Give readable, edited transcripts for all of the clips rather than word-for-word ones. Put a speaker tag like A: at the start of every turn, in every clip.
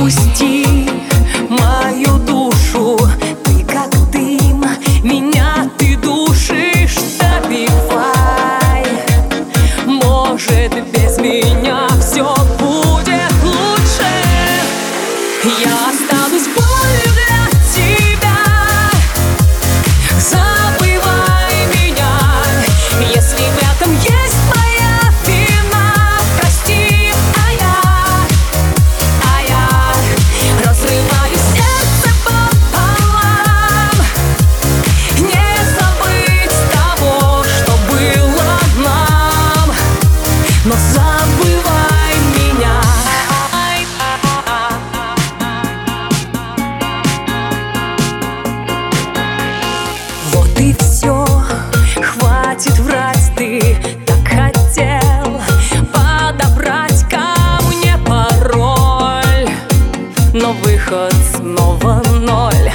A: Отпусти мою душу, ты как дым, меня ты душишь. Добивай, может, без меня все будет лучше. Я останусь болью для тебя. Забывай меня, если в этом есть моя вина. Прости, а я разрываю сердце пополам. Не забыть того, что было нам, но забывай меня. Вот и все, хватит врать, ты так хотел подобрать ко мне пароль, но выход снова ноль.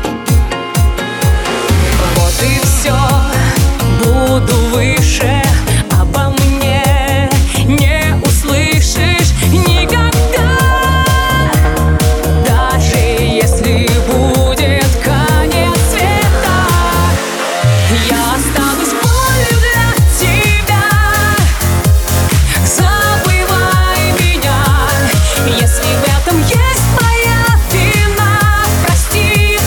A: Вот и все, буду выше, обо мне не услышишь никогда. Даже если будет конец света, я останусь болью для тебя. Забывай меня, если в этом есть моя вина. Прости,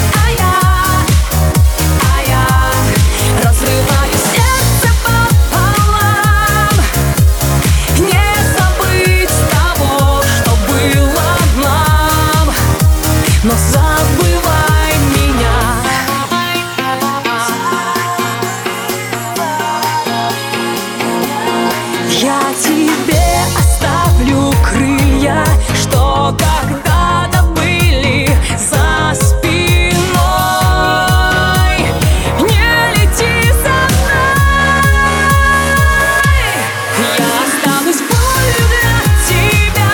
A: а я разрываю сердце пополам. Не забыть того, что было нам, но забывай меня. Я тебе оставлю крылья, что когда-то были за спиной. Не лети за мной. Я останусь болью для тебя.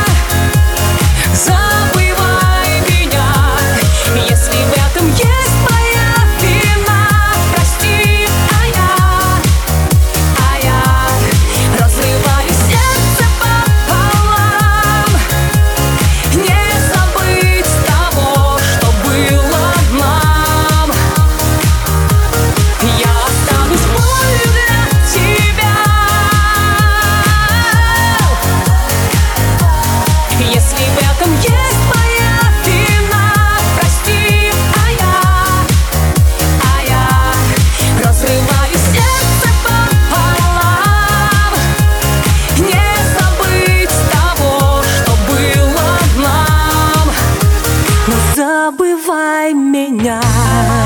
A: Забывай меня, если в этом есть моя вина. Прости, а я разрываю сердце пополам. Не забыть того, что было нам. Я останусь болью для тебя. Если в этом есть моя вина. Прости, а я разрываю сердце пополам. Не забыть того, что было нам, но забывай меня.